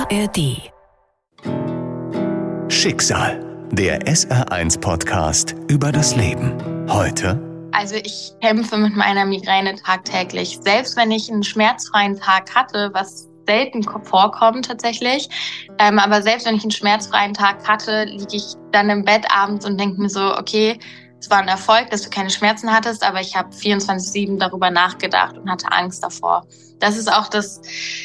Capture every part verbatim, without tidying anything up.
R D. Schicksal, der S R eins Podcast über das Leben. Heute: Also ich kämpfe mit meiner Migräne tagtäglich. Selbst wenn ich einen schmerzfreien Tag hatte, was selten vorkommt tatsächlich, ähm, aber selbst wenn ich einen schmerzfreien Tag hatte, liege ich dann im Bett abends und denke mir so, okay, es war ein Erfolg, dass du keine Schmerzen hattest, aber ich habe vierundzwanzig sieben darüber nachgedacht und hatte Angst davor. Das ist auch das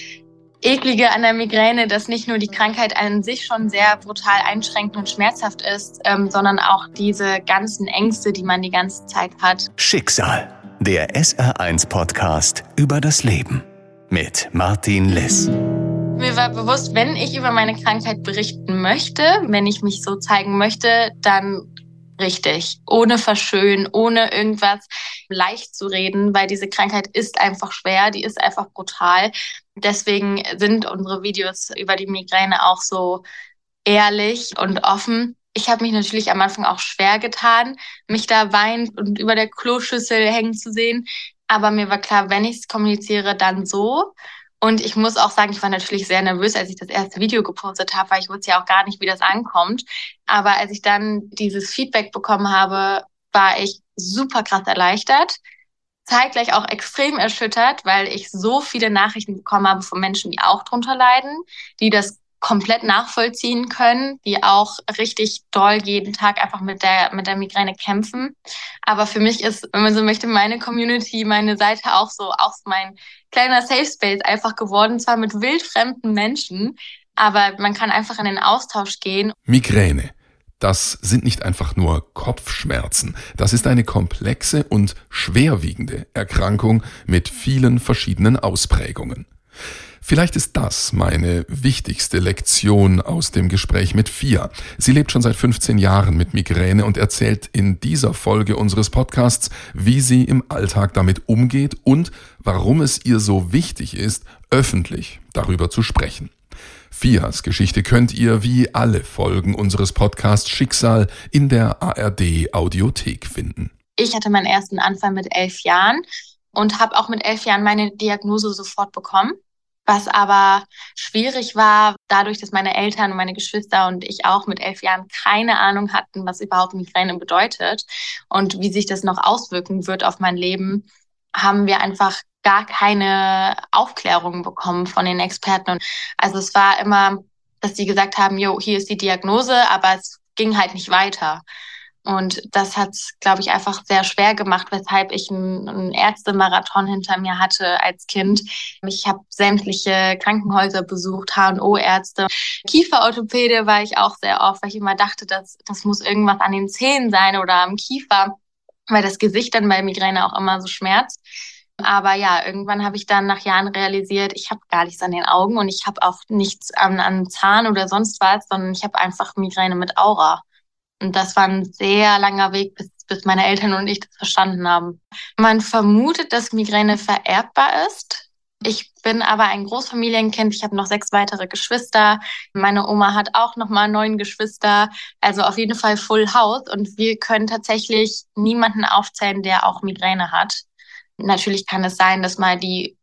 Eklige an der Migräne, dass nicht nur die Krankheit an sich schon sehr brutal einschränkend und schmerzhaft ist, ähm, sondern auch diese ganzen Ängste, die man die ganze Zeit hat. Schicksal, der S R eins Podcast über das Leben mit Martin Liss. Mir war bewusst, wenn ich über meine Krankheit berichten möchte, wenn ich mich so zeigen möchte, dann richtig, ohne verschönen, ohne irgendwas leicht zu reden, weil diese Krankheit ist einfach schwer, die ist einfach brutal. Deswegen sind unsere Videos über die Migräne auch so ehrlich und offen. Ich habe mich natürlich am Anfang auch schwer getan, mich da weinend und über der Kloschüssel hängen zu sehen. Aber mir war klar, wenn ich es kommuniziere, dann so. Und ich muss auch sagen, ich war natürlich sehr nervös, als ich das erste Video gepostet habe, weil ich wusste ja auch gar nicht, wie das ankommt. Aber als ich dann dieses Feedback bekommen habe, war ich super krass erleichtert. Zeitgleich auch extrem erschüttert, weil ich so viele Nachrichten bekommen habe von Menschen, die auch drunter leiden, die das komplett nachvollziehen können, die auch richtig doll jeden Tag einfach mit der mit der Migräne kämpfen. Aber für mich ist, wenn man so möchte, meine Community, meine Seite auch so auch mein kleiner Safe Space einfach geworden, zwar mit wildfremden Menschen, aber man kann einfach in den Austausch gehen. Migräne. Das sind nicht einfach nur Kopfschmerzen. Das ist eine komplexe und schwerwiegende Erkrankung mit vielen verschiedenen Ausprägungen. Vielleicht ist das meine wichtigste Lektion aus dem Gespräch mit Fia. Sie lebt schon seit fünfzehn Jahren mit Migräne und erzählt in dieser Folge unseres Podcasts, wie sie im Alltag damit umgeht und warum es ihr so wichtig ist, öffentlich darüber zu sprechen. Fias Geschichte könnt ihr wie alle Folgen unseres Podcasts Schicksal in der A R D Audiothek finden. Ich hatte meinen ersten Anfall mit elf Jahren und habe auch mit elf Jahren meine Diagnose sofort bekommen. Was aber schwierig war, dadurch, dass meine Eltern und meine Geschwister und ich auch mit elf Jahren keine Ahnung hatten, was überhaupt Migräne bedeutet und wie sich das noch auswirken wird auf mein Leben, haben wir einfach gar keine Aufklärung bekommen von den Experten. Und also es war immer, dass die gesagt haben, jo, hier ist die Diagnose, aber es ging halt nicht weiter. Und das hat es, glaube ich, einfach sehr schwer gemacht, weshalb ich einen, einen Ärztemarathon hinter mir hatte als Kind. Ich habe sämtliche Krankenhäuser besucht, H und O-Ärzte. Kieferorthopäde war ich auch sehr oft, weil ich immer dachte, dass das muss irgendwas an den Zähnen sein oder am Kiefer, weil das Gesicht dann bei Migräne auch immer so schmerzt. Aber ja, irgendwann habe ich dann nach Jahren realisiert, ich habe gar nichts an den Augen und ich habe auch nichts an, an Zahn oder sonst was, sondern ich habe einfach Migräne mit Aura. Und das war ein sehr langer Weg, bis, bis meine Eltern und ich das verstanden haben. Man vermutet, dass Migräne vererbbar ist. Ich bin aber ein Großfamilienkind. Ich habe noch sechs weitere Geschwister. Meine Oma hat auch noch mal neun Geschwister. Also auf jeden Fall Full House. Und wir können tatsächlich niemanden aufzählen, der auch Migräne hat. Natürlich kann es sein, dass mal die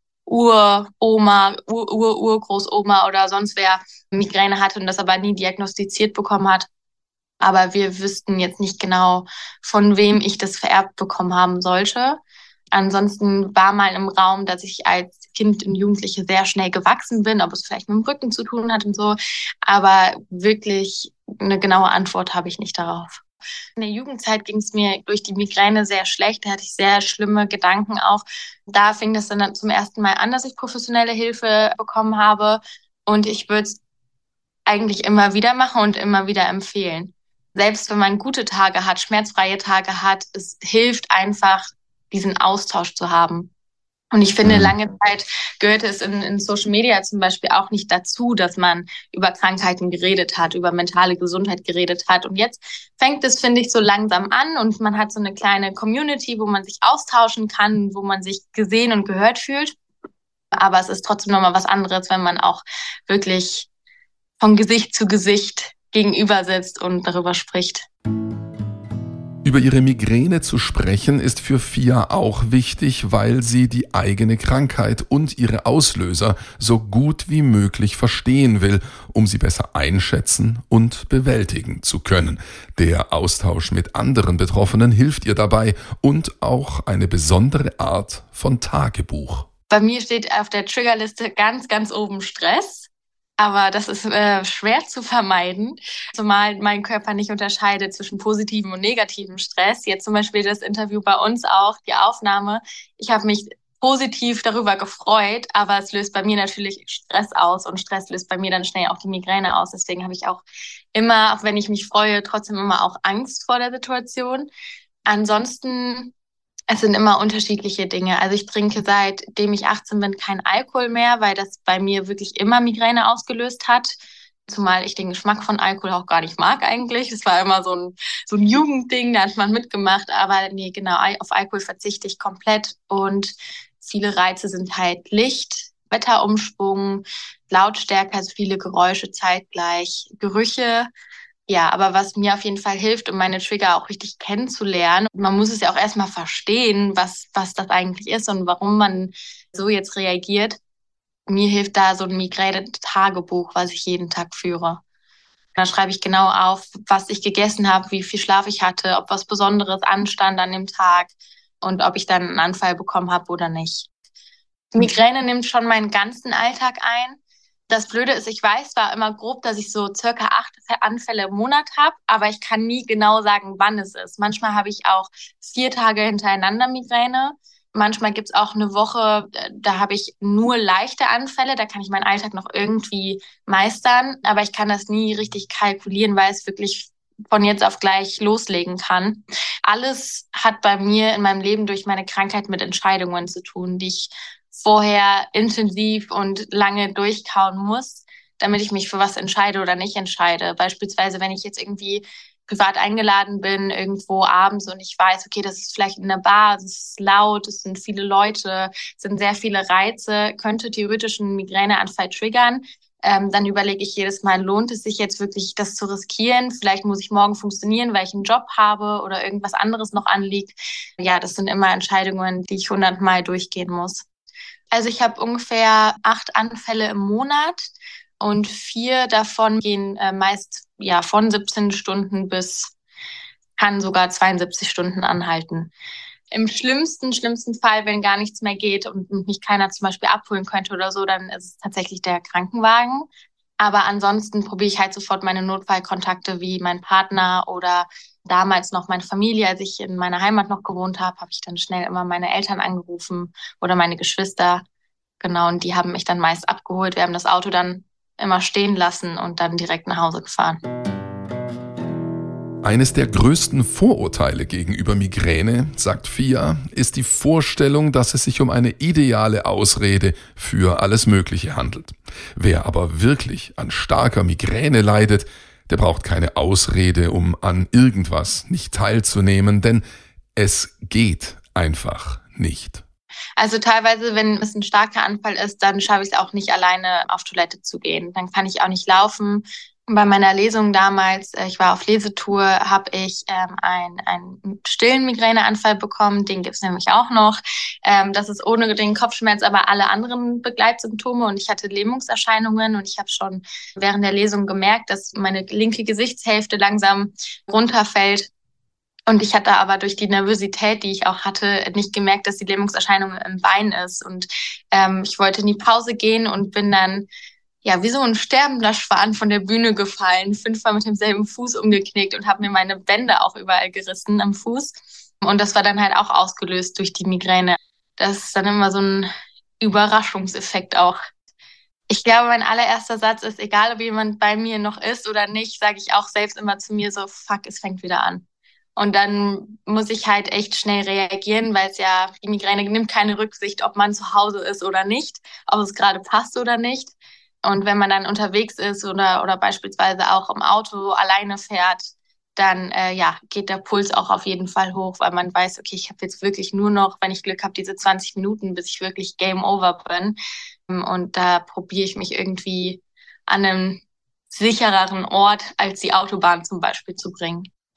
Uroma, Ur-Ur-Urgroßoma oder sonst wer Migräne hatte und das aber nie diagnostiziert bekommen hat. Aber wir wüssten jetzt nicht genau, von wem ich das vererbt bekommen haben sollte. Ansonsten war mal im Raum, dass ich als Kind und Jugendliche sehr schnell gewachsen bin, ob es vielleicht mit dem Rücken zu tun hat und so. Aber wirklich eine genaue Antwort habe ich nicht darauf. In der Jugendzeit ging es mir durch die Migräne sehr schlecht. Da hatte ich sehr schlimme Gedanken auch. Da fing das dann zum ersten Mal an, dass ich professionelle Hilfe bekommen habe. Und ich würde es eigentlich immer wieder machen und immer wieder empfehlen. Selbst wenn man gute Tage hat, schmerzfreie Tage hat, es hilft einfach, diesen Austausch zu haben. Und ich finde, lange Zeit gehörte es in, in Social Media zum Beispiel auch nicht dazu, dass man über Krankheiten geredet hat, über mentale Gesundheit geredet hat. Und jetzt fängt es, finde ich, so langsam an und man hat so eine kleine Community, wo man sich austauschen kann, wo man sich gesehen und gehört fühlt. Aber es ist trotzdem nochmal was anderes, wenn man auch wirklich von Gesicht zu Gesicht gegenüber sitzt und darüber spricht. Über ihre Migräne zu sprechen ist für Fia auch wichtig, weil sie die eigene Krankheit und ihre Auslöser so gut wie möglich verstehen will, um sie besser einschätzen und bewältigen zu können. Der Austausch mit anderen Betroffenen hilft ihr dabei und auch eine besondere Art von Tagebuch. Bei mir steht auf der Triggerliste ganz, ganz oben Stress. Aber das ist äh, schwer zu vermeiden, zumal mein Körper nicht unterscheidet zwischen positivem und negativem Stress. Jetzt zum Beispiel das Interview bei uns auch, die Aufnahme. Ich habe mich positiv darüber gefreut, aber es löst bei mir natürlich Stress aus und Stress löst bei mir dann schnell auch die Migräne aus. Deswegen habe ich auch immer, auch wenn ich mich freue, trotzdem immer auch Angst vor der Situation. Ansonsten, es sind immer unterschiedliche Dinge. Also ich trinke seitdem ich achtzehn bin kein Alkohol mehr, weil das bei mir wirklich immer Migräne ausgelöst hat. Zumal ich den Geschmack von Alkohol auch gar nicht mag eigentlich. Das war immer so ein, so ein Jugendding, da hat man mitgemacht. Aber nee, genau, auf Alkohol verzichte ich komplett. Und viele Reize sind halt Licht, Wetterumschwung, Lautstärke, also viele Geräusche zeitgleich, Gerüche. Ja, aber was mir auf jeden Fall hilft, um meine Trigger auch richtig kennenzulernen, man muss es ja auch erstmal verstehen, was, was das eigentlich ist und warum man so jetzt reagiert. Mir hilft da so ein Migräne-Tagebuch, was ich jeden Tag führe. Da schreibe ich genau auf, was ich gegessen habe, wie viel Schlaf ich hatte, ob was Besonderes anstand an dem Tag und ob ich dann einen Anfall bekommen habe oder nicht. Migräne nimmt schon meinen ganzen Alltag ein. Das Blöde ist, ich weiß zwar immer grob, dass ich so circa acht Anfälle im Monat habe, aber ich kann nie genau sagen, wann es ist. Manchmal habe ich auch vier Tage hintereinander Migräne. Manchmal gibt es auch eine Woche, da habe ich nur leichte Anfälle, da kann ich meinen Alltag noch irgendwie meistern, aber ich kann das nie richtig kalkulieren, weil es wirklich von jetzt auf gleich loslegen kann. Alles hat bei mir in meinem Leben durch meine Krankheit mit Entscheidungen zu tun, die ich vorher intensiv und lange durchkauen muss, damit ich mich für was entscheide oder nicht entscheide. Beispielsweise, wenn ich jetzt irgendwie privat eingeladen bin, irgendwo abends und ich weiß, okay, das ist vielleicht in einer Bar, es ist laut, es sind viele Leute, es sind sehr viele Reize, könnte theoretisch einen Migräneanfall triggern. Ähm, dann überlege ich jedes Mal, lohnt es sich jetzt wirklich, das zu riskieren? Vielleicht muss ich morgen funktionieren, weil ich einen Job habe oder irgendwas anderes noch anliegt. Ja, das sind immer Entscheidungen, die ich hundertmal durchgehen muss. Also ich habe ungefähr acht Anfälle im Monat und vier davon gehen äh, meist ja von siebzehn Stunden bis kann sogar zweiundsiebzig Stunden anhalten. Im schlimmsten, schlimmsten Fall, wenn gar nichts mehr geht und mich keiner zum Beispiel abholen könnte oder so, dann ist es tatsächlich der Krankenwagen. Aber ansonsten probiere ich halt sofort meine Notfallkontakte wie mein Partner oder damals noch meine Familie. Als ich in meiner Heimat noch gewohnt habe, habe ich dann schnell immer meine Eltern angerufen oder meine Geschwister. Genau, und die haben mich dann meist abgeholt. Wir haben das Auto dann immer stehen lassen und dann direkt nach Hause gefahren. Eines der größten Vorurteile gegenüber Migräne, sagt Fia, ist die Vorstellung, dass es sich um eine ideale Ausrede für alles Mögliche handelt. Wer aber wirklich an starker Migräne leidet, der braucht keine Ausrede, um an irgendwas nicht teilzunehmen, denn es geht einfach nicht. Also teilweise, wenn es ein starker Anfall ist, dann schaffe ich es auch nicht alleine auf Toilette zu gehen. Dann kann ich auch nicht laufen. Bei meiner Lesung damals, ich war auf Lesetour, habe ich ähm, einen, einen stillen Migräneanfall bekommen. Den gibt es nämlich auch noch. Ähm, das ist ohne den Kopfschmerz, aber alle anderen Begleitsymptome. Und ich hatte Lähmungserscheinungen und ich habe schon während der Lesung gemerkt, dass meine linke Gesichtshälfte langsam runterfällt. Und ich hatte aber durch die Nervosität, die ich auch hatte, nicht gemerkt, dass die Lähmungserscheinung im Bein ist. Und ähm, ich wollte in die Pause gehen und bin dann ja wie so ein sterbender Schwan von der Bühne gefallen, fünfmal mit demselben Fuß umgeknickt und habe mir meine Bänder auch überall gerissen am Fuß. Und das war dann halt auch ausgelöst durch die Migräne. Das ist dann immer so ein Überraschungseffekt auch. Ich glaube, mein allererster Satz ist, egal ob jemand bei mir noch ist oder nicht, sage ich auch selbst immer zu mir so, fuck, es fängt wieder an. Und dann muss ich halt echt schnell reagieren, weil es ja, die Migräne nimmt keine Rücksicht, ob man zu Hause ist oder nicht, ob es gerade passt oder nicht. Und wenn man dann unterwegs ist oder, oder beispielsweise auch im Auto alleine fährt, dann äh, ja, geht der Puls auch auf jeden Fall hoch, weil man weiß, okay, ich habe jetzt wirklich nur noch, wenn ich Glück habe, diese zwanzig Minuten, bis ich wirklich Game Over bin. Und da probiere ich mich irgendwie an einem sichereren Ort als die Autobahn zum Beispiel zu bringen.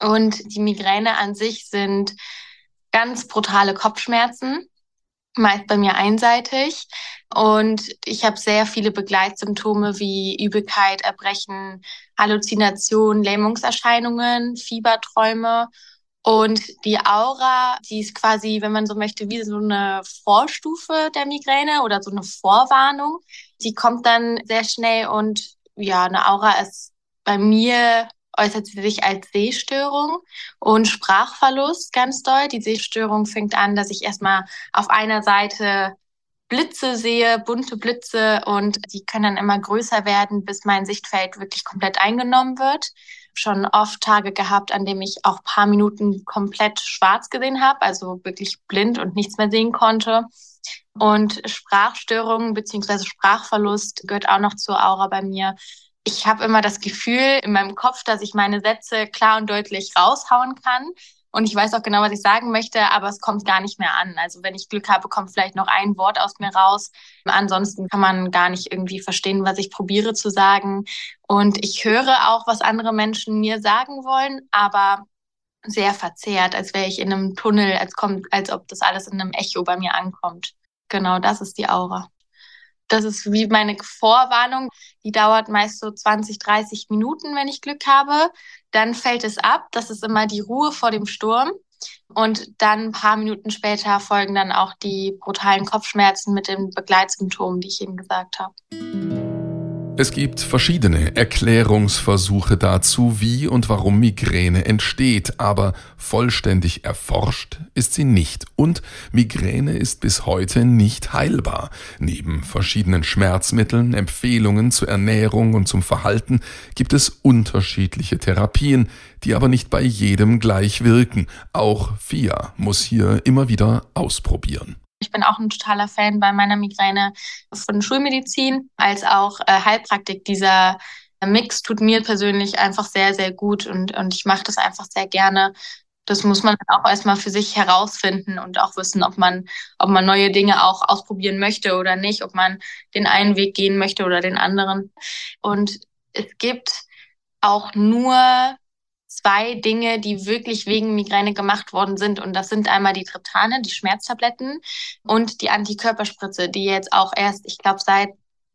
Und die Migräne an sich sind ganz brutale Kopfschmerzen, meist bei mir einseitig. Und ich habe sehr viele Begleitsymptome wie Übelkeit, Erbrechen, Halluzinationen, Lähmungserscheinungen, Fieberträume. Und die Aura, die ist quasi, wenn man so möchte, wie so eine Vorstufe der Migräne oder so eine Vorwarnung. Die kommt dann sehr schnell und ja, eine Aura ist bei mir, äußert sie sich als Sehstörung und Sprachverlust ganz doll. Die Sehstörung fängt an, dass ich erstmal auf einer Seite Blitze sehe, bunte Blitze, und die können dann immer größer werden, bis mein Sichtfeld wirklich komplett eingenommen wird. Schon oft Tage gehabt, an denen ich auch paar Minuten komplett schwarz gesehen habe, also wirklich blind und nichts mehr sehen konnte. Und Sprachstörungen bzw. Sprachverlust gehört auch noch zur Aura bei mir. Ich habe immer das Gefühl in meinem Kopf, dass ich meine Sätze klar und deutlich raushauen kann. Und ich weiß auch genau, was ich sagen möchte, aber es kommt gar nicht mehr an. Also wenn ich Glück habe, kommt vielleicht noch ein Wort aus mir raus. Ansonsten kann man gar nicht irgendwie verstehen, was ich probiere zu sagen. Und ich höre auch, was andere Menschen mir sagen wollen, aber sehr verzerrt, als wäre ich in einem Tunnel, als kommt, als ob das alles in einem Echo bei mir ankommt. Genau, das ist die Aura. Das ist wie meine Vorwarnung. Die dauert meist so zwanzig, dreißig Minuten, wenn ich Glück habe. Dann fällt es ab. Das ist immer die Ruhe vor dem Sturm. Und dann ein paar Minuten später folgen dann auch die brutalen Kopfschmerzen mit den Begleitsymptomen, die ich eben gesagt habe. Es gibt verschiedene Erklärungsversuche dazu, wie und warum Migräne entsteht, aber vollständig erforscht ist sie nicht. Und Migräne ist bis heute nicht heilbar. Neben verschiedenen Schmerzmitteln, Empfehlungen zur Ernährung und zum Verhalten gibt es unterschiedliche Therapien, die aber nicht bei jedem gleich wirken. Auch F I A muss hier immer wieder ausprobieren. Ich bin auch ein totaler Fan bei meiner Migräne von Schulmedizin als auch äh, Heilpraktik. Dieser Mix tut mir persönlich einfach sehr, sehr gut, und, und ich mache das einfach sehr gerne. Das muss man auch erstmal für sich herausfinden und auch wissen, ob man, ob man neue Dinge auch ausprobieren möchte oder nicht, ob man den einen Weg gehen möchte oder den anderen. Und es gibt auch nur zwei Dinge, die wirklich wegen Migräne gemacht worden sind. Und das sind einmal die Triptane, die Schmerztabletten, und die Antikörperspritze, die jetzt auch erst, ich glaube, seit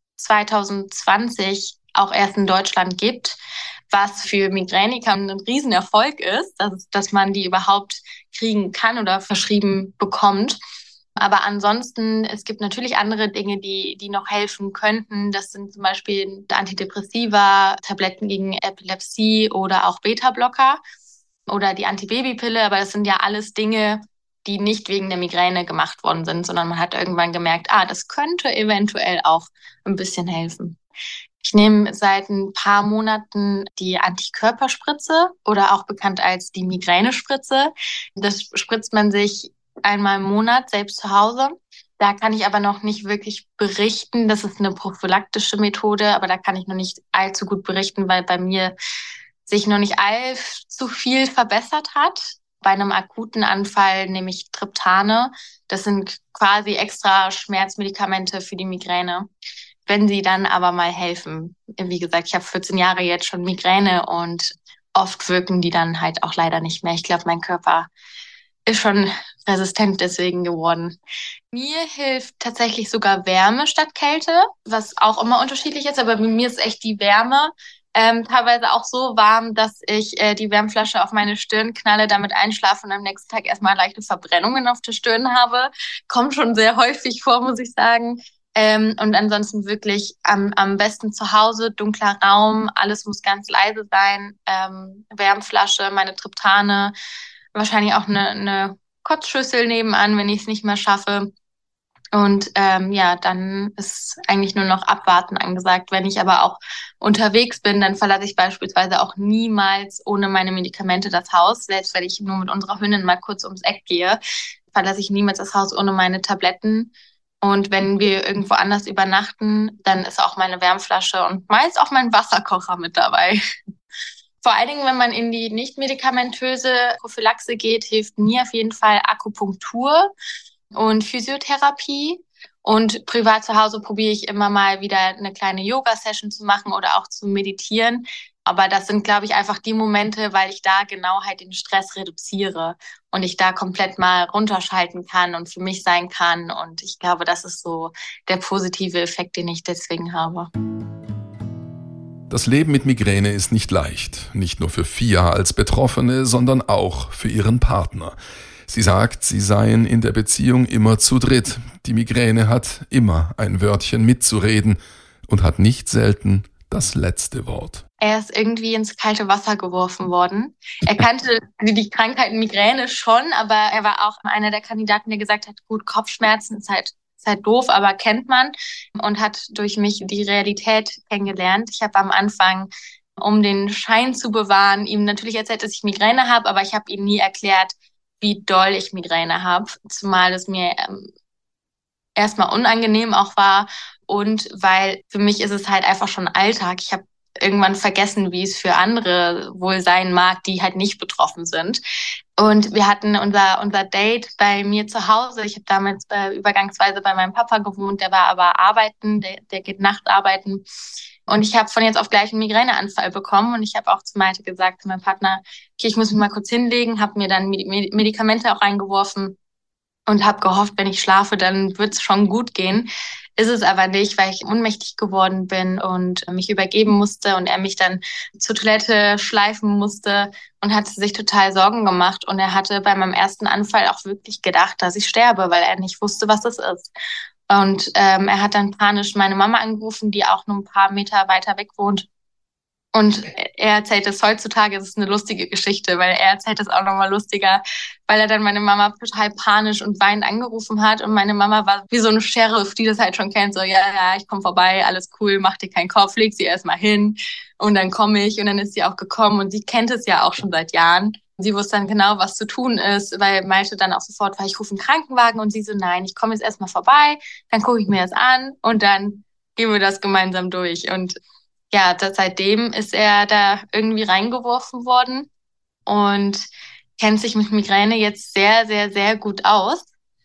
zwanzig zwanzig auch erst in Deutschland gibt, was für Migräniker ein Riesenerfolg ist, dass, dass man die überhaupt kriegen kann oder verschrieben bekommt. Aber ansonsten, es gibt natürlich andere Dinge, die, die noch helfen könnten. Das sind zum Beispiel Antidepressiva, Tabletten gegen Epilepsie oder auch Beta-Blocker oder die Antibabypille. Aber das sind ja alles Dinge, die nicht wegen der Migräne gemacht worden sind, sondern man hat irgendwann gemerkt, ah, das könnte eventuell auch ein bisschen helfen. Ich nehme seit ein paar Monaten die Antikörperspritze oder auch bekannt als die Migränespritze. Das spritzt man sich einmal im Monat selbst zu Hause. Da kann ich aber noch nicht wirklich berichten. Das ist eine prophylaktische Methode, aber da kann ich noch nicht allzu gut berichten, weil bei mir sich noch nicht allzu viel verbessert hat. Bei einem akuten Anfall nehme ich Triptane. Das sind quasi extra Schmerzmedikamente für die Migräne. Wenn sie dann aber mal helfen. Wie gesagt, ich habe vierzehn Jahre jetzt schon Migräne und oft wirken die dann halt auch leider nicht mehr. Ich glaube, mein Körper ist schon resistent deswegen geworden. Mir hilft tatsächlich sogar Wärme statt Kälte, was auch immer unterschiedlich ist, aber bei mir ist echt die Wärme ähm, teilweise auch so warm, dass ich äh, die Wärmflasche auf meine Stirn knalle, damit einschlafe und am nächsten Tag erstmal leichte Verbrennungen auf der Stirn habe. Kommt schon sehr häufig vor, muss ich sagen. Ähm, und ansonsten wirklich am, am besten zu Hause, dunkler Raum, alles muss ganz leise sein, ähm, Wärmflasche, meine Triptane, wahrscheinlich auch eine, eine Kotzschüssel nebenan, wenn ich es nicht mehr schaffe. Und ähm, ja, dann ist eigentlich nur noch Abwarten angesagt. Wenn ich aber auch unterwegs bin, dann verlasse ich beispielsweise auch niemals ohne meine Medikamente das Haus. Selbst wenn ich nur mit unserer Hündin mal kurz ums Eck gehe, verlasse ich niemals das Haus ohne meine Tabletten. Und wenn wir irgendwo anders übernachten, dann ist auch meine Wärmflasche und meist auch mein Wasserkocher mit dabei. Vor allen Dingen, wenn man in die nicht medikamentöse Prophylaxe geht, hilft mir auf jeden Fall Akupunktur und Physiotherapie. Und privat zu Hause probiere ich immer mal wieder eine kleine Yoga-Session zu machen oder auch zu meditieren. Aber das sind, glaube ich, einfach die Momente, weil ich da genau halt den Stress reduziere und ich da komplett mal runterschalten kann und für mich sein kann. Und ich glaube, das ist so der positive Effekt, den ich deswegen habe. Das Leben mit Migräne ist nicht leicht, nicht nur für Fia als Betroffene, sondern auch für ihren Partner. Sie sagt, sie seien in der Beziehung immer zu dritt. Die Migräne hat immer ein Wörtchen mitzureden und hat nicht selten das letzte Wort. Er ist irgendwie ins kalte Wasser geworfen worden. Er kannte die Krankheit Migräne schon, aber er war auch einer der Kandidaten, der gesagt hat, gut, Kopfschmerzen ist halt, ist halt doof, aber kennt man, und hat durch mich die Realität kennengelernt. Ich habe am Anfang, um den Schein zu bewahren, ihm natürlich erzählt, dass ich Migräne habe, aber ich habe ihm nie erklärt, wie doll ich Migräne habe, zumal es mir ähm, erstmal unangenehm auch war und weil für mich ist es halt einfach schon Alltag. Ich habe irgendwann vergessen, wie es für andere wohl sein mag, die halt nicht betroffen sind. Und wir hatten unser unser Date bei mir zu Hause. Ich habe damals äh, übergangsweise bei meinem Papa gewohnt, der war aber arbeiten, der, der geht Nachtarbeiten. Und ich habe von jetzt auf gleich einen Migräneanfall bekommen und ich habe auch zu Malte gesagt, zu meinem Partner, okay, ich muss mich mal kurz hinlegen, habe mir dann Medikamente auch reingeworfen und habe gehofft, wenn ich schlafe, dann wird es schon gut gehen. Ist es aber nicht, weil ich ohnmächtig geworden bin und mich übergeben musste und er mich dann zur Toilette schleifen musste und hatte sich total Sorgen gemacht. Und er hatte bei meinem ersten Anfall auch wirklich gedacht, dass ich sterbe, weil er nicht wusste, was das ist. Und ähm, er hat dann panisch meine Mama angerufen, die auch nur ein paar Meter weiter weg wohnt. Und er erzählt es heutzutage, es ist eine lustige Geschichte, weil er erzählt es auch nochmal lustiger, weil er dann meine Mama total panisch und weinend angerufen hat und meine Mama war wie so eine Sheriff, die das halt schon kennt, so, ja, ja, ich komme vorbei, alles cool, mach dir keinen Kopf, leg sie erstmal hin und dann komme ich und dann ist sie auch gekommen und sie kennt es ja auch schon seit Jahren. Sie wusste dann genau, was zu tun ist, weil Malte dann auch sofort war, ich rufe einen Krankenwagen und sie so, nein, ich komme jetzt erstmal vorbei, dann gucke ich mir das an und dann gehen wir das gemeinsam durch. Und ja, das, seitdem ist er da irgendwie reingeworfen worden und kennt sich mit Migräne jetzt sehr, sehr, sehr gut aus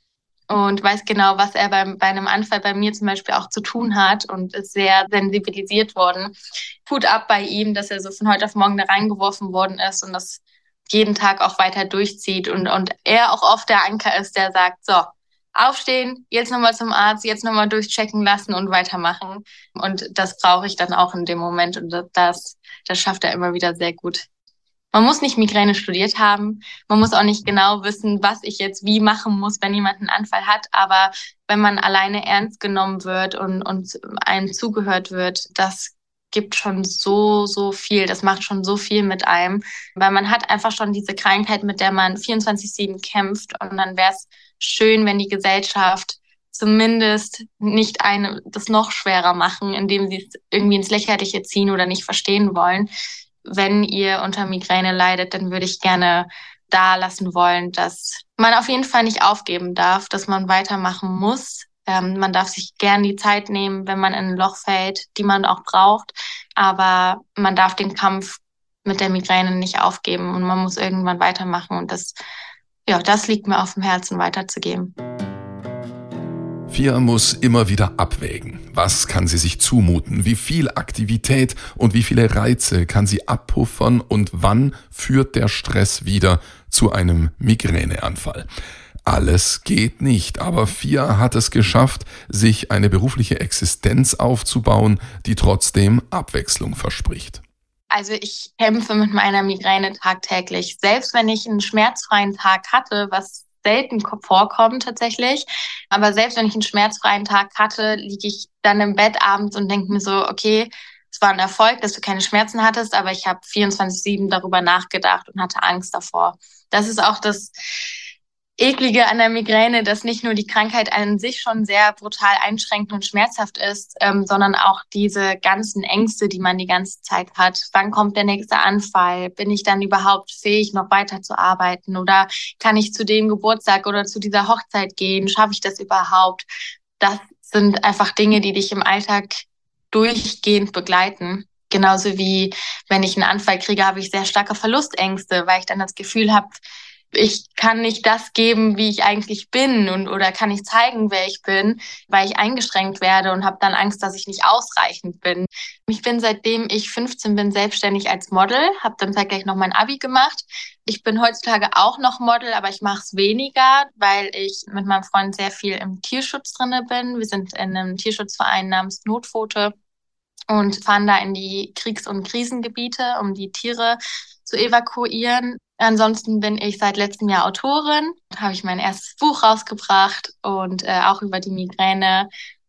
und weiß genau, was er beim, bei einem Anfall bei mir zum Beispiel auch zu tun hat und ist sehr sensibilisiert worden. Hut ab bei ihm, dass er so von heute auf morgen da reingeworfen worden ist und das jeden Tag auch weiter durchzieht und, und er auch oft der Anker ist, der sagt, so, aufstehen, jetzt nochmal zum Arzt, jetzt nochmal durchchecken lassen und weitermachen. Und das brauche ich dann auch in dem Moment. Und das, das schafft er immer wieder sehr gut. Man muss nicht Migräne studiert haben. Man muss auch nicht genau wissen, was ich jetzt wie machen muss, wenn jemand einen Anfall hat. Aber wenn man alleine ernst genommen wird und, und einem zugehört wird, das gibt schon so, so viel. Das macht schon so viel mit einem. Weil man hat einfach schon diese Krankheit, mit der man vierundzwanzig sieben kämpft. Und dann wäre es schön, wenn die Gesellschaft zumindest nicht eine, das noch schwerer machen, indem sie es irgendwie ins Lächerliche ziehen oder nicht verstehen wollen. Wenn ihr unter Migräne leidet, dann würde ich gerne da lassen wollen, dass man auf jeden Fall nicht aufgeben darf, dass man weitermachen muss. Ähm, man darf sich gern die Zeit nehmen, wenn man in ein Loch fällt, die man auch braucht. Aber man darf den Kampf mit der Migräne nicht aufgeben und man muss irgendwann weitermachen. Und das, ja, das liegt mir auf dem Herzen, weiterzugeben. Fia muss immer wieder abwägen. Was kann sie sich zumuten? Wie viel Aktivität und wie viele Reize kann sie abpuffern? Und wann führt der Stress wieder zu einem Migräneanfall? Alles geht nicht, aber Fia hat es geschafft, sich eine berufliche Existenz aufzubauen, die trotzdem Abwechslung verspricht. Also ich kämpfe mit meiner Migräne tagtäglich. Selbst wenn ich einen schmerzfreien Tag hatte, was selten vorkommt tatsächlich, aber selbst wenn ich einen schmerzfreien Tag hatte, liege ich dann im Bett abends und denke mir so, okay, es war ein Erfolg, dass du keine Schmerzen hattest, aber ich habe vierundzwanzig sieben darüber nachgedacht und hatte Angst davor. Das ist auch das Eklige an der Migräne, dass nicht nur die Krankheit an sich schon sehr brutal einschränkend und schmerzhaft ist, ähm, sondern auch diese ganzen Ängste, die man die ganze Zeit hat. Wann kommt der nächste Anfall? Bin ich dann überhaupt fähig, noch weiter zu arbeiten? Oder kann ich zu dem Geburtstag oder zu dieser Hochzeit gehen? Schaffe ich das überhaupt? Das sind einfach Dinge, die dich im Alltag durchgehend begleiten. Genauso wie, wenn ich einen Anfall kriege, habe ich sehr starke Verlustängste, weil ich dann das Gefühl habe, ich kann nicht das geben, wie ich eigentlich bin und oder kann nicht zeigen, wer ich bin, weil ich eingeschränkt werde und habe dann Angst, dass ich nicht ausreichend bin. Ich bin seitdem ich fünfzehn bin selbstständig als Model, habe dann zeitgleich noch mein Abi gemacht. Ich bin heutzutage auch noch Model, aber ich mache es weniger, weil ich mit meinem Freund sehr viel im Tierschutz drinne bin. Wir sind in einem Tierschutzverein namens Notpfote und fahren da in die Kriegs- und Krisengebiete, um die Tiere zu evakuieren. Ansonsten bin ich seit letztem Jahr Autorin, habe ich mein erstes Buch rausgebracht und äh, auch über die Migräne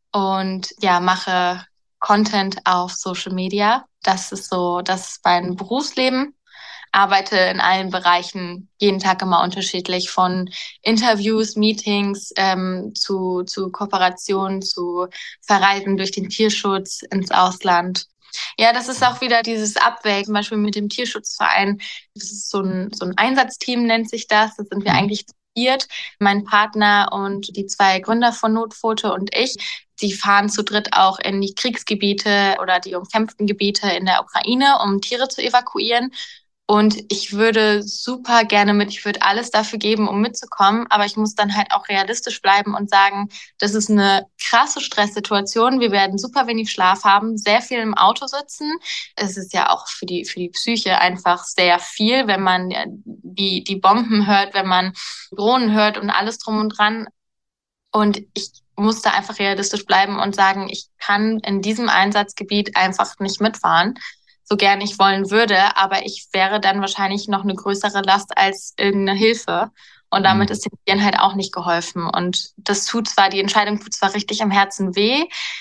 und ja, mache Content auf Social Media. Das ist so, das ist mein Berufsleben. Arbeite in allen Bereichen jeden Tag immer unterschiedlich, von Interviews, Meetings ähm, zu, zu Kooperationen, zu Verreisen durch den Tierschutz ins Ausland. Ja, das ist auch wieder dieses Abwägen, zum Beispiel mit dem Tierschutzverein. Das ist so ein, so ein Einsatzteam, nennt sich das. Das sind wir Mhm. eigentlich zu viert, mein Partner und die zwei Gründer von Notpfote und ich. Die fahren zu dritt auch in die Kriegsgebiete oder die umkämpften Gebiete in der Ukraine, um Tiere zu evakuieren. Und ich würde super gerne mit, ich würde alles dafür geben, um mitzukommen, aber ich muss dann halt auch realistisch bleiben und sagen, das ist eine krasse Stresssituation. Wir werden super wenig Schlaf haben, sehr viel im Auto sitzen. Es ist ja auch für die, für die Psyche einfach sehr viel, wenn man die, die Bomben hört, wenn man Drohnen hört und alles drum und dran. Und ich muss da einfach realistisch bleiben und sagen, ich kann in diesem Einsatzgebiet einfach nicht mitfahren, so gern ich wollen würde, aber ich wäre dann wahrscheinlich noch eine größere Last als irgendeine Hilfe. Und damit Mhm. ist den Tieren halt auch nicht geholfen. Und das tut zwar, die Entscheidung tut zwar richtig im Herzen weh,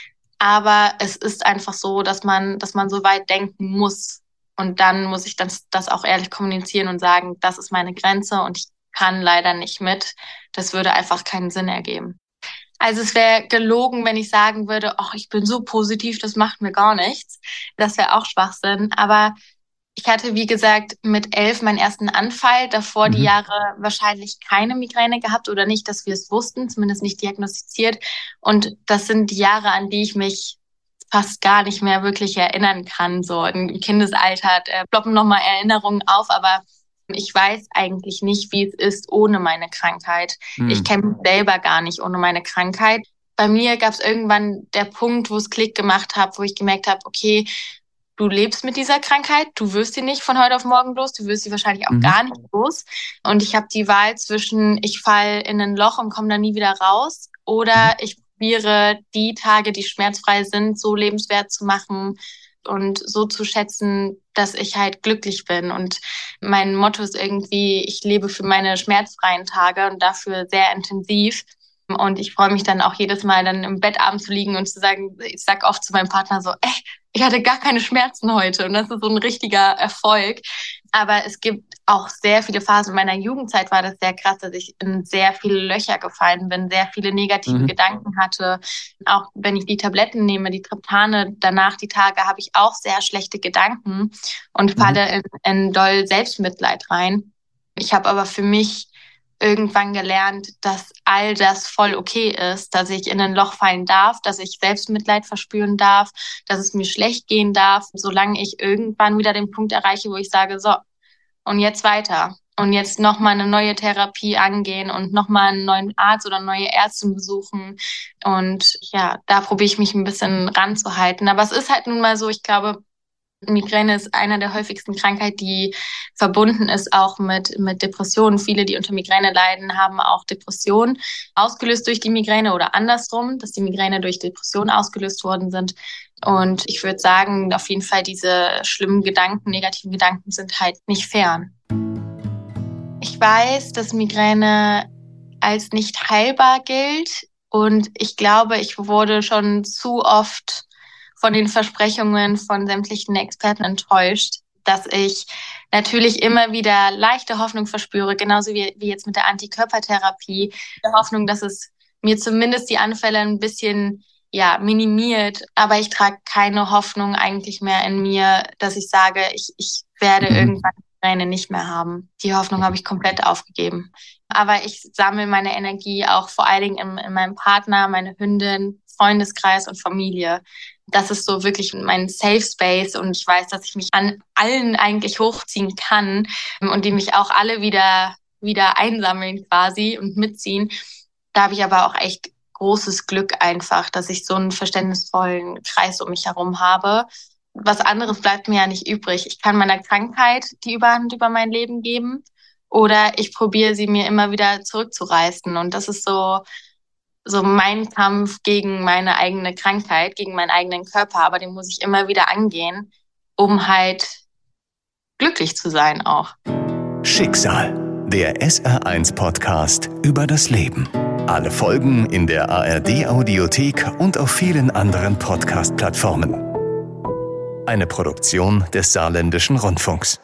aber es ist einfach so, dass man, dass man so weit denken muss. Und dann muss ich das, das auch ehrlich kommunizieren und sagen, das ist meine Grenze und ich kann leider nicht mit. Das würde einfach keinen Sinn ergeben. Also es wäre gelogen, wenn ich sagen würde, ach, ich bin so positiv, das macht mir gar nichts. Das wäre auch Schwachsinn. Aber ich hatte, wie gesagt, mit elf meinen ersten Anfall, davor die Mhm. Jahre wahrscheinlich keine Migräne gehabt oder nicht, dass wir es wussten, zumindest nicht diagnostiziert. Und das sind die Jahre, an die ich mich fast gar nicht mehr wirklich erinnern kann. So im Kindesalter äh, ploppen nochmal Erinnerungen auf, aber ich weiß eigentlich nicht, wie es ist ohne meine Krankheit. Ich Mhm. kenne mich selber gar nicht ohne meine Krankheit. Bei mir gab es irgendwann der Punkt, wo es Klick gemacht hat, wo ich gemerkt habe, okay, du lebst mit dieser Krankheit, du wirst sie nicht von heute auf morgen los, du wirst sie wahrscheinlich auch Mhm. gar nicht los. Und ich habe die Wahl zwischen, ich falle in ein Loch und komme da nie wieder raus, oder ich probiere die Tage, die schmerzfrei sind, so lebenswert zu machen und so zu schätzen, dass ich halt glücklich bin. Und mein Motto ist irgendwie, ich lebe für meine schmerzfreien Tage und dafür sehr intensiv. Und ich freue mich dann auch jedes Mal, dann im Bett abends zu liegen und zu sagen, ich sag oft zu meinem Partner so, ey, ich hatte gar keine Schmerzen heute. Und das ist so ein richtiger Erfolg. Aber es gibt auch sehr viele Phasen. In meiner Jugendzeit war das sehr krass, dass ich in sehr viele Löcher gefallen bin, sehr viele negative Mhm. Gedanken hatte. Auch wenn ich die Tabletten nehme, die Triptane, danach die Tage habe ich auch sehr schlechte Gedanken und Mhm. falle in, in doll Selbstmitleid rein. Ich habe aber für mich irgendwann gelernt, dass all das voll okay ist, dass ich in ein Loch fallen darf, dass ich Selbstmitleid verspüren darf, dass es mir schlecht gehen darf, solange ich irgendwann wieder den Punkt erreiche, wo ich sage, so, und jetzt weiter. Und jetzt nochmal eine neue Therapie angehen und nochmal einen neuen Arzt oder neue Ärztin besuchen. Und ja, da probiere ich mich ein bisschen ranzuhalten. Aber es ist halt nun mal so, ich glaube, Migräne ist einer der häufigsten Krankheiten, die verbunden ist auch mit, mit Depressionen. Viele, die unter Migräne leiden, haben auch Depressionen ausgelöst durch die Migräne oder andersrum, dass die Migräne durch Depressionen ausgelöst worden sind. Und ich würde sagen, auf jeden Fall diese schlimmen Gedanken, negativen Gedanken sind halt nicht fern. Ich weiß, dass Migräne als nicht heilbar gilt. Und ich glaube, ich wurde schon zu oft von den Versprechungen von sämtlichen Experten enttäuscht, dass ich natürlich immer wieder leichte Hoffnung verspüre, genauso wie, wie jetzt mit der Antikörpertherapie. Die Hoffnung, dass es mir zumindest die Anfälle ein bisschen ja, minimiert. Aber ich trage keine Hoffnung eigentlich mehr in mir, dass ich sage, ich, ich werde Mhm. irgendwann Migräne nicht mehr haben. Die Hoffnung habe ich komplett aufgegeben. Aber ich sammle meine Energie auch vor allen Dingen in, in meinem Partner, meine Hündin, Freundeskreis und Familie. Das ist so wirklich mein Safe Space und ich weiß, dass ich mich an allen eigentlich hochziehen kann und die mich auch alle wieder wieder einsammeln quasi und mitziehen. Da habe ich aber auch echt großes Glück einfach, dass ich so einen verständnisvollen Kreis um mich herum habe. Was anderes bleibt mir ja nicht übrig. Ich kann meiner Krankheit die Überhand über mein Leben geben oder ich probiere sie mir immer wieder zurückzureißen. Und das ist so, so mein Kampf gegen meine eigene Krankheit, gegen meinen eigenen Körper. Aber den muss ich immer wieder angehen, um halt glücklich zu sein auch. Schicksal, der S R eins Podcast über das Leben. Alle Folgen in der A R D-Audiothek und auf vielen anderen Podcast-Plattformen. Eine Produktion des Saarländischen Rundfunks.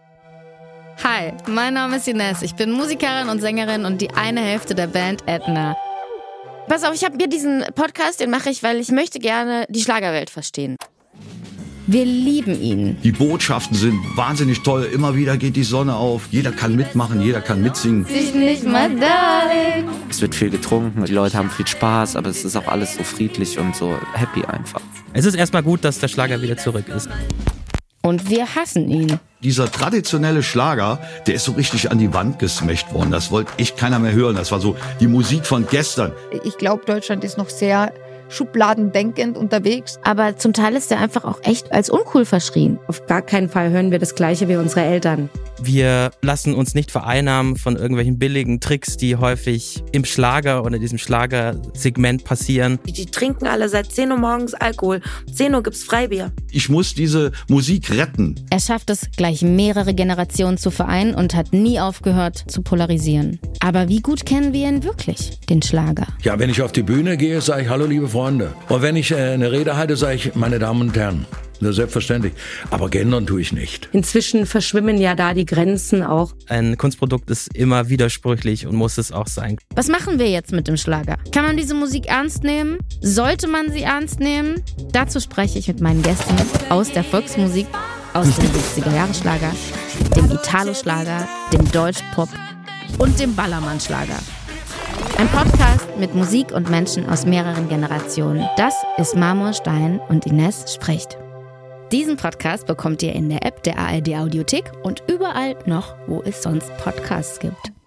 Hi, mein Name ist Ines. Ich bin Musikerin und Sängerin und die eine Hälfte der Band Edna. Pass auf, ich habe mir diesen Podcast, den mache ich, weil ich möchte gerne die Schlagerwelt verstehen. Wir lieben ihn. Die Botschaften sind wahnsinnig toll. Immer wieder geht die Sonne auf. Jeder kann mitmachen, jeder kann mitsingen. Sich nicht mal darling. Es wird viel getrunken, die Leute haben viel Spaß, aber es ist auch alles so friedlich und so happy einfach. Es ist erstmal gut, dass der Schlager wieder zurück ist. Und wir hassen ihn. Dieser traditionelle Schlager, der ist so richtig an die Wand gesmächt worden. Das wollte echt keiner mehr hören. Das war so die Musik von gestern. Ich glaube, Deutschland ist noch sehr schubladendenkend unterwegs. Aber zum Teil ist er einfach auch echt als uncool verschrien. Auf gar keinen Fall hören wir das Gleiche wie unsere Eltern. Wir lassen uns nicht vereinnahmen von irgendwelchen billigen Tricks, die häufig im Schlager oder in diesem Schlagersegment passieren. Die, die trinken alle seit zehn Uhr morgens Alkohol. zehn Uhr gibt's Freibier. Ich muss diese Musik retten. Er schafft es, gleich mehrere Generationen zu vereinen und hat nie aufgehört zu polarisieren. Aber wie gut kennen wir ihn wirklich, den Schlager? Ja, wenn ich auf die Bühne gehe, sage ich Hallo, liebe Freunde. Und wenn ich äh, eine Rede halte, sage ich, meine Damen und Herren. Das ist selbstverständlich. Aber gendern tue ich nicht. Inzwischen verschwimmen ja da die Grenzen auch. Ein Kunstprodukt ist immer widersprüchlich und muss es auch sein. Was machen wir jetzt mit dem Schlager? Kann man diese Musik ernst nehmen? Sollte man sie ernst nehmen? Dazu spreche ich mit meinen Gästen aus der Volksmusik, aus dem siebziger-Jahre-Schlager, dem Italo-Schlager, dem Deutschpop und dem Ballermann-Schlager. Ein Podcast mit Musik und Menschen aus mehreren Generationen. Das ist Marmorstein und Ines spricht. Diesen Podcast bekommt ihr in der App der A R D-Audiothek und überall noch, wo es sonst Podcasts gibt.